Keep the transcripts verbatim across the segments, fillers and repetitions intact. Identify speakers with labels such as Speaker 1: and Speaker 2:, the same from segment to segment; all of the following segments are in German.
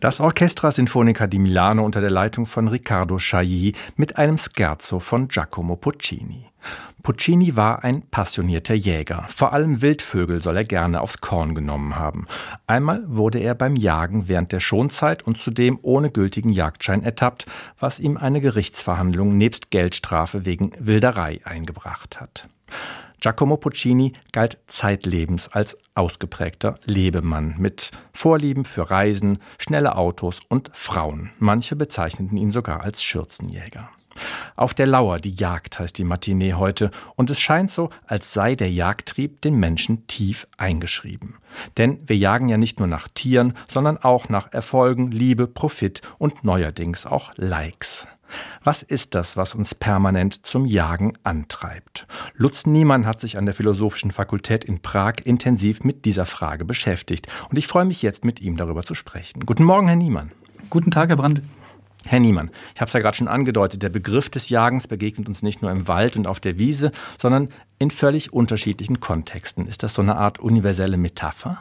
Speaker 1: Das Orchestra Sinfonica di Milano unter der Leitung von Riccardo Chailly mit einem Scherzo von Giacomo Puccini. Puccini war ein passionierter Jäger. Vor allem Wildvögel soll er gerne aufs Korn genommen haben. Einmal wurde er beim Jagen während der Schonzeit und zudem ohne gültigen Jagdschein ertappt, was ihm eine Gerichtsverhandlung nebst Geldstrafe wegen Wilderei eingebracht hat. Giacomo Puccini galt zeitlebens als ausgeprägter Lebemann mit Vorlieben für Reisen, schnelle Autos und Frauen. Manche bezeichneten ihn sogar als Schürzenjäger. Auf der Lauer, die Jagd heißt die Matinee heute, und es scheint so, als sei der Jagdtrieb den Menschen tief eingeschrieben. Denn wir jagen ja nicht nur nach Tieren, sondern auch nach Erfolgen, Liebe, Profit und neuerdings auch Likes. Was ist das, was uns permanent zum Jagen antreibt? Lutz Niemann hat sich an der Philosophischen Fakultät in Prag intensiv mit dieser Frage beschäftigt. Und ich freue mich jetzt, mit ihm darüber zu sprechen. Guten Morgen, Herr Niemann.
Speaker 2: Guten Tag, Herr Brandl.
Speaker 1: Herr Niemann, ich habe es ja gerade schon angedeutet, der Begriff des Jagens begegnet uns nicht nur im Wald und auf der Wiese, sondern in völlig unterschiedlichen Kontexten. Ist das so eine Art universelle Metapher?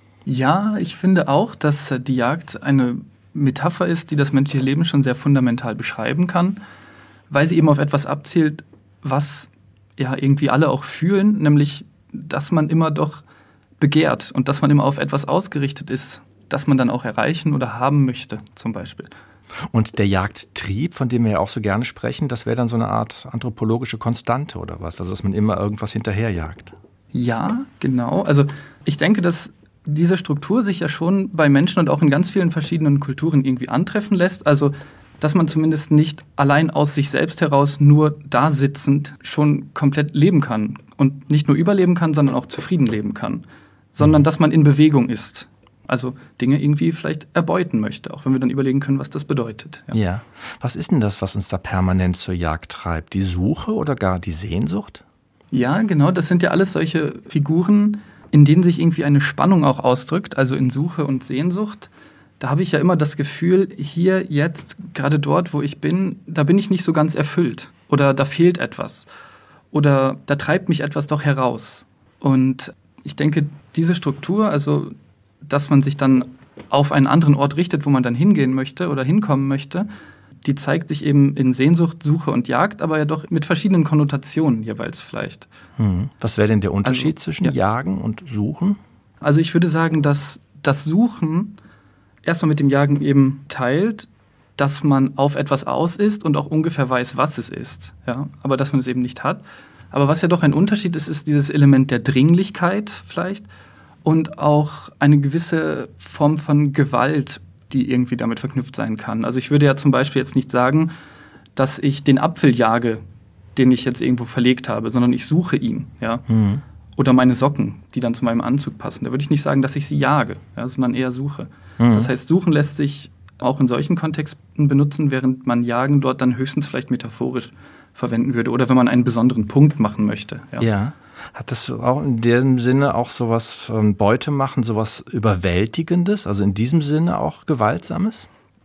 Speaker 2: Ja, ich finde auch, dass die Jagd eine Metapher ist, die das menschliche Leben schon sehr fundamental beschreiben kann, weil sie eben auf etwas abzielt, was ja irgendwie alle auch fühlen, nämlich, dass man immer doch begehrt und dass man immer auf etwas ausgerichtet ist, das man dann auch erreichen oder haben möchte, zum Beispiel.
Speaker 1: Und der Jagdtrieb, von dem wir ja auch so gerne sprechen, das wäre dann so eine Art anthropologische Konstante oder was? Also dass man immer irgendwas hinterherjagt.
Speaker 2: Ja, genau. Also ich denke, dass diese Struktur sich ja schon bei Menschen und auch in ganz vielen verschiedenen Kulturen irgendwie antreffen lässt. Also dass man zumindest nicht allein aus sich selbst heraus nur da sitzend schon komplett leben kann. Und nicht nur überleben kann, sondern auch zufrieden leben kann. Sondern dass man in Bewegung ist. Also Dinge irgendwie vielleicht erbeuten möchte, auch wenn wir dann überlegen können, was das bedeutet.
Speaker 1: Ja. ja. Was ist denn das, was uns da permanent zur Jagd treibt? Die Suche oder gar die Sehnsucht?
Speaker 2: Ja, genau. Das sind ja alles solche Figuren, in denen sich irgendwie eine Spannung auch ausdrückt, also in Suche und Sehnsucht. Da habe ich ja immer das Gefühl, hier, jetzt, gerade dort, wo ich bin, da bin ich nicht so ganz erfüllt. Oder da fehlt etwas. Oder da treibt mich etwas doch heraus. Und ich denke, diese Struktur, also dass man sich dann auf einen anderen Ort richtet, wo man dann hingehen möchte oder hinkommen möchte, die zeigt sich eben in Sehnsucht, Suche und Jagd, aber ja doch mit verschiedenen Konnotationen jeweils vielleicht.
Speaker 1: Hm. Was wäre denn der Unterschied
Speaker 2: also,
Speaker 1: zwischen
Speaker 2: ja.
Speaker 1: Jagen und Suchen?
Speaker 2: Also ich würde sagen, dass das Suchen erstmal mit dem Jagen eben teilt, dass man auf etwas aus ist und auch ungefähr weiß, was es ist. Ja? Aber dass man es eben nicht hat. Aber was ja doch ein Unterschied ist, ist dieses Element der Dringlichkeit vielleicht. Und auch eine gewisse Form von Gewalt, die irgendwie damit verknüpft sein kann. Also ich würde ja zum Beispiel jetzt nicht sagen, dass ich den Apfel jage, den ich jetzt irgendwo verlegt habe, sondern ich suche ihn. Ja? Mhm. Oder meine Socken, die dann zu meinem Anzug passen. Da würde ich nicht sagen, dass ich sie jage, ja, sondern eher suche. Mhm. Das heißt, suchen lässt sich auch in solchen Kontexten benutzen, während man jagen dort dann höchstens vielleicht metaphorisch verwenden würde. Oder wenn man einen besonderen Punkt machen möchte. Ja.
Speaker 1: ja. Hat das auch in dem Sinne auch sowas ähm, Beute machen, sowas Überwältigendes, also in diesem Sinne auch Gewaltsames?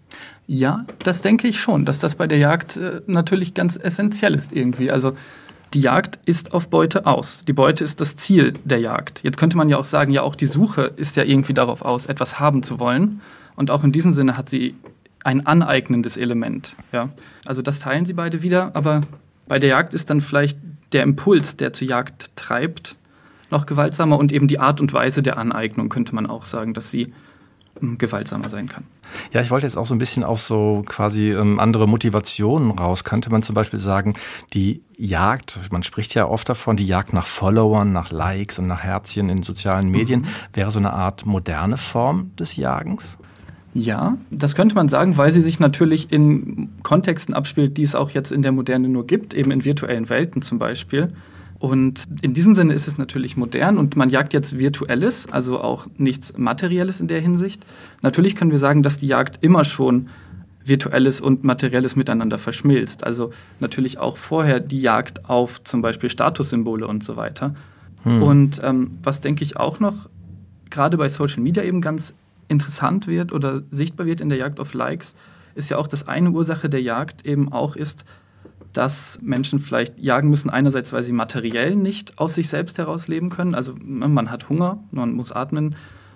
Speaker 2: Ja, das denke ich schon, dass das bei der Jagd äh, natürlich ganz essentiell ist irgendwie. Also die Jagd ist auf Beute aus. Die Beute ist das Ziel der Jagd. Jetzt könnte man ja auch sagen, ja auch die Suche ist ja irgendwie darauf aus, etwas haben zu wollen. Und auch in diesem Sinne hat sie ein aneignendes Element. Ja? Also das teilen sie beide wieder, aber bei der Jagd ist dann vielleicht der Impuls, der zur Jagd treibt, noch gewaltsamer und eben die Art und Weise der Aneignung könnte man auch sagen, dass sie ähm, gewaltsamer sein kann.
Speaker 1: Ja, ich wollte jetzt auch so ein bisschen auf so quasi ähm, andere Motivationen raus. Könnte man zum Beispiel sagen, die Jagd, man spricht ja oft davon, die Jagd nach Followern, nach Likes und nach Herzchen in sozialen Medien, mhm. wäre so eine Art moderne Form des Jagens?
Speaker 2: Ja, das könnte man sagen, weil sie sich natürlich in Kontexten abspielt, die es auch jetzt in der Moderne nur gibt, eben in virtuellen Welten zum Beispiel. Und in diesem Sinne ist es natürlich modern und man jagt jetzt Virtuelles, also auch nichts Materielles in der Hinsicht. Natürlich können wir sagen, dass die Jagd immer schon Virtuelles und Materielles miteinander verschmilzt. Also natürlich auch vorher die Jagd auf zum Beispiel Statussymbole und so weiter. Hm. Und ähm, was denke ich auch noch, gerade bei Social Media eben ganz interessant wird oder sichtbar wird in der Jagd auf Likes, ist ja auch, dass eine Ursache der Jagd eben auch ist, dass Menschen vielleicht jagen müssen, einerseits, weil sie materiell nicht aus sich selbst heraus leben können. Also man hat Hunger, man muss atmen,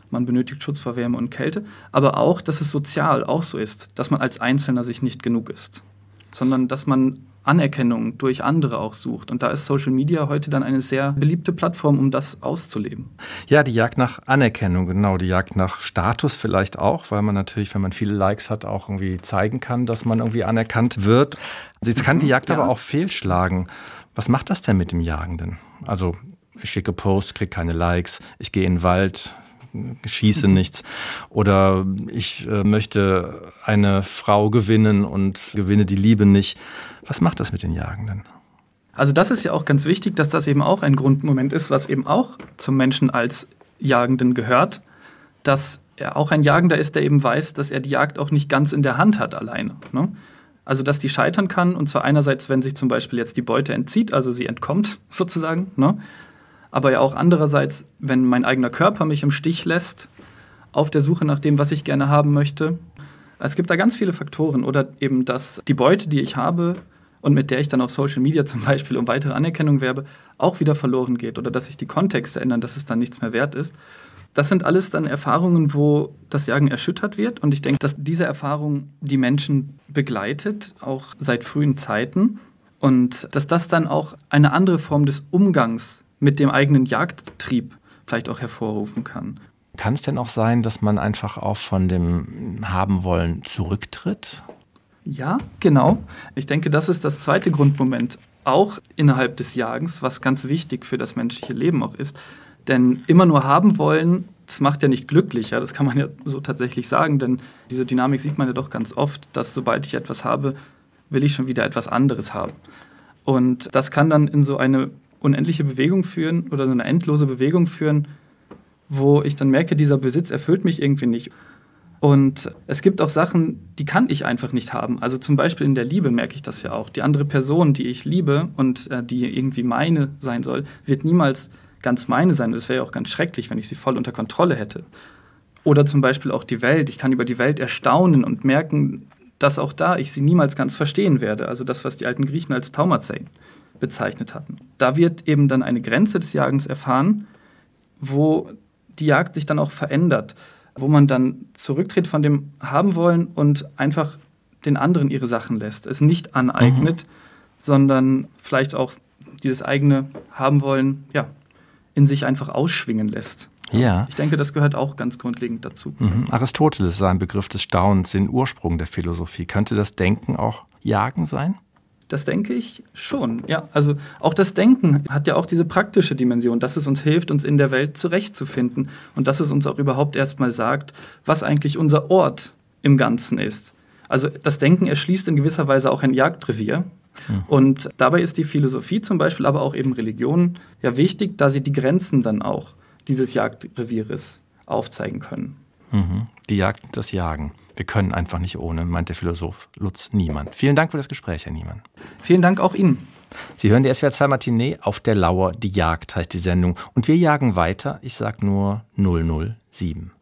Speaker 2: man benötigt Schutz vor Wärme und Kälte, aber auch, dass es sozial auch so ist, dass man als Einzelner sich nicht genug ist, sondern dass man Anerkennung durch andere auch sucht. Und da ist Social Media heute dann eine sehr beliebte Plattform, um das auszuleben.
Speaker 1: Ja, die Jagd nach Anerkennung, genau, die Jagd nach Status vielleicht auch, weil man natürlich, wenn man viele Likes hat, auch irgendwie zeigen kann, dass man irgendwie anerkannt wird. Jetzt kann die Jagd ja. aber auch fehlschlagen. Was macht das denn mit dem Jagenden? Also ich schicke Posts, kriege keine Likes, ich gehe in den Wald, schieße mhm. nichts. Oder ich äh, möchte eine Frau gewinnen und gewinne die Liebe nicht. Was macht das mit den Jagenden?
Speaker 2: Also das ist ja auch ganz wichtig, dass das eben auch ein Grundmoment ist, was eben auch zum Menschen als Jagenden gehört, dass er auch ein Jagender ist, der eben weiß, dass er die Jagd auch nicht ganz in der Hand hat alleine. Ne? Also dass die scheitern kann, und zwar einerseits, wenn sich zum Beispiel jetzt die Beute entzieht, also sie entkommt sozusagen, ne? Aber ja auch andererseits, wenn mein eigener Körper mich im Stich lässt, auf der Suche nach dem, was ich gerne haben möchte. Es gibt da ganz viele Faktoren. Oder eben, dass die Beute, die ich habe und mit der ich dann auf Social Media zum Beispiel um weitere Anerkennung werbe, auch wieder verloren geht. Oder dass sich die Kontexte ändern, dass es dann nichts mehr wert ist. Das sind alles dann Erfahrungen, wo das Jagen erschüttert wird. Und ich denke, dass diese Erfahrung die Menschen begleitet, auch seit frühen Zeiten. Und dass das dann auch eine andere Form des Umgangs mit dem eigenen Jagdtrieb vielleicht auch hervorrufen kann.
Speaker 1: Kann es denn auch sein, dass man einfach auch von dem Haben-Wollen zurücktritt?
Speaker 2: Ja, genau. Ich denke, das ist das zweite Grundmoment, auch innerhalb des Jagens, was ganz wichtig für das menschliche Leben auch ist. Denn immer nur haben wollen, das macht ja nicht glücklich, ja? Das kann man ja so tatsächlich sagen, denn diese Dynamik sieht man ja doch ganz oft, dass sobald ich etwas habe, will ich schon wieder etwas anderes haben. Und das kann dann in so eine unendliche Bewegung führen oder so eine endlose Bewegung führen, wo ich dann merke, dieser Besitz erfüllt mich irgendwie nicht. Und es gibt auch Sachen, die kann ich einfach nicht haben. Also zum Beispiel in der Liebe merke ich das ja auch. Die andere Person, die ich liebe und äh, die irgendwie meine sein soll, wird niemals ganz meine sein. Das wäre ja auch ganz schrecklich, wenn ich sie voll unter Kontrolle hätte. Oder zum Beispiel auch die Welt. Ich kann über die Welt erstaunen und merken, dass auch da ich sie niemals ganz verstehen werde. Also das, was die alten Griechen als Taumazein bezeichnet hatten. Da wird eben dann eine Grenze des Jagens erfahren, wo die Jagd sich dann auch verändert, wo man dann zurücktritt von dem Haben-Wollen und einfach den anderen ihre Sachen lässt, es nicht aneignet, mhm. sondern vielleicht auch dieses eigene Haben-Wollen ja, in sich einfach ausschwingen lässt.
Speaker 1: Ja.
Speaker 2: Ich denke, das gehört auch ganz grundlegend dazu.
Speaker 1: Mhm. Aristoteles sah im Begriff des Staunens den Ursprung der Philosophie. Könnte das Denken auch Jagen sein?
Speaker 2: Das denke ich schon, ja. Also auch das Denken hat ja auch diese praktische Dimension, dass es uns hilft, uns in der Welt zurechtzufinden und dass es uns auch überhaupt erstmal sagt, was eigentlich unser Ort im Ganzen ist. Also das Denken erschließt in gewisser Weise auch ein Jagdrevier. Mhm. Und dabei ist die Philosophie zum Beispiel, aber auch eben Religion ja wichtig, da sie die Grenzen dann auch dieses Jagdrevieres aufzeigen können.
Speaker 1: Mhm. Die Jagd, das Jagen. Wir können einfach nicht ohne, meint der Philosoph Lutz Niemann. Vielen Dank für das Gespräch, Herr Niemann.
Speaker 2: Vielen Dank auch Ihnen.
Speaker 1: Sie hören die S W R zwei Matinee, auf der Lauer, die Jagd heißt die Sendung. Und wir jagen weiter, ich sage nur null null sieben.